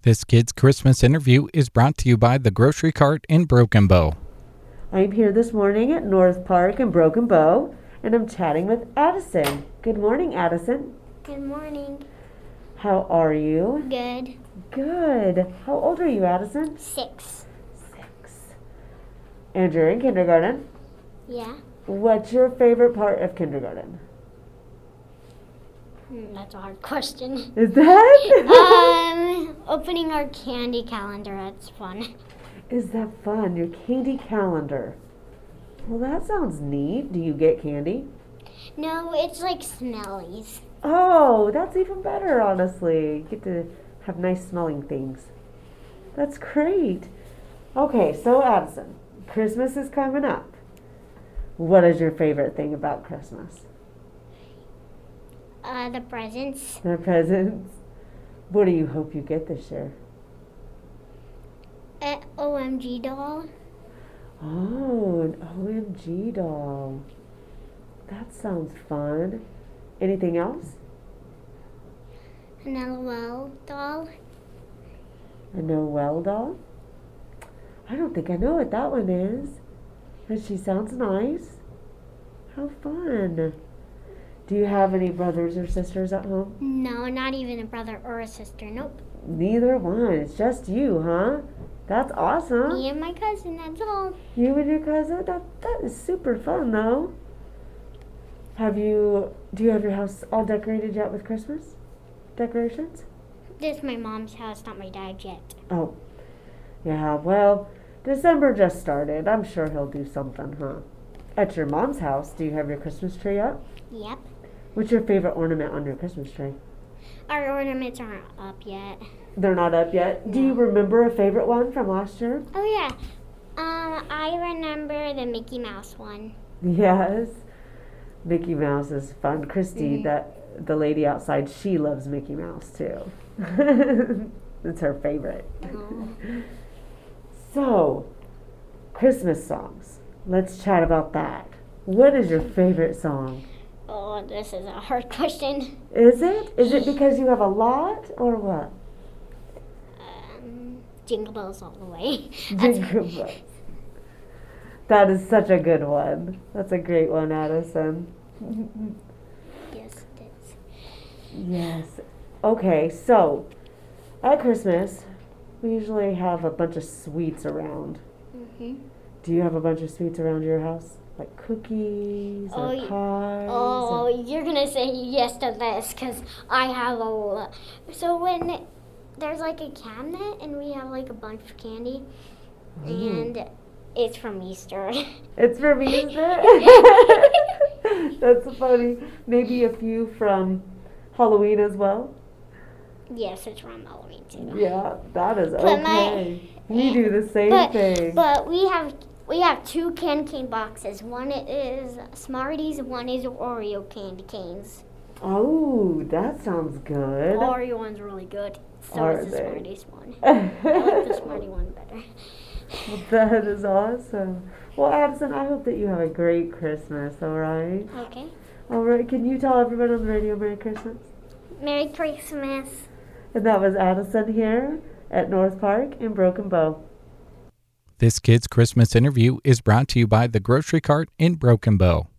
This kid's Christmas interview is brought to you by the Grocery Cart in Broken Bow. I'm here this morning at North Park in Broken Bow, and I'm chatting with Addison. Good morning, Addison. Good morning. How are you? Good. Good. How old are you, Addison? 6. 6. And you're in kindergarten. Yeah. What's your favorite part of kindergarten? That's a hard question. Is that? Opening our candy calendar. That's fun. Is that fun? Your candy calendar. Well, that sounds neat. Do you get candy? No, it's like smellies. Oh, that's even better, honestly. You get to have nice smelling things. That's great. Okay, so Addison, Christmas is coming up. What is your favorite thing about Christmas? The presents. The presents. What do you hope you get this year? OMG doll. Oh, an OMG doll. That sounds fun. Anything else? An LOL doll. A Noel doll? I don't think I know what that one is. But she sounds nice. How fun. Do you have any brothers or sisters at home? No, not even a brother or a sister. Nope. Neither one. It's just you, huh? That's awesome. Me and my cousin, that's all. You and your cousin? That is super fun, though. Do you have your house all decorated yet with Christmas decorations? This is my mom's house, not my dad's yet. Oh, yeah, well, December just started. I'm sure he'll do something, huh? At your mom's house, do you have your Christmas tree up? Yep. What's your favorite ornament on your Christmas tree? Our ornaments aren't up yet. They're not up yet? No. Do you remember a favorite one from last year? Oh, yeah. I remember the Mickey Mouse one. Yes. Mickey Mouse is fun. Christy, the lady outside, she loves Mickey Mouse too. It's her favorite. Oh. So, Christmas songs. Let's chat about that. What is your favorite song? Oh, this is a hard question. Is it? Is it because you have a lot or what? Jingle Bells All the Way. Jingle Bells. That is such a good one. That's a great one, Addison. Yes, it is. Yes. Okay, so at Christmas, we usually have a bunch of sweets around. Mm-hmm. Do you have a bunch of sweets around your house? Like cookies or pies? Oh, you're going to say yes to this because I have a lot. So when there's like a cabinet and we have like a bunch of candy and it's from Easter. It's from Easter? That's funny. Maybe a few from Halloween as well? Yes, it's from Halloween too. Yeah, that is But okay. We do the same thing. But we have 2 candy cane boxes. One is Smarties, one is Oreo candy canes. Oh, that sounds good. Oreo one's really good. So Are is the they? Smarties one. I like the Smartie one better. Well, that is awesome. Well, Addison, I hope that you have a great Christmas, all right? Okay. All right, can you tell everyone on the radio Merry Christmas? Merry Christmas. And that was Addison here at North Park in Broken Bow. This kid's Christmas interview is brought to you by the Grocery Cart in Broken Bow.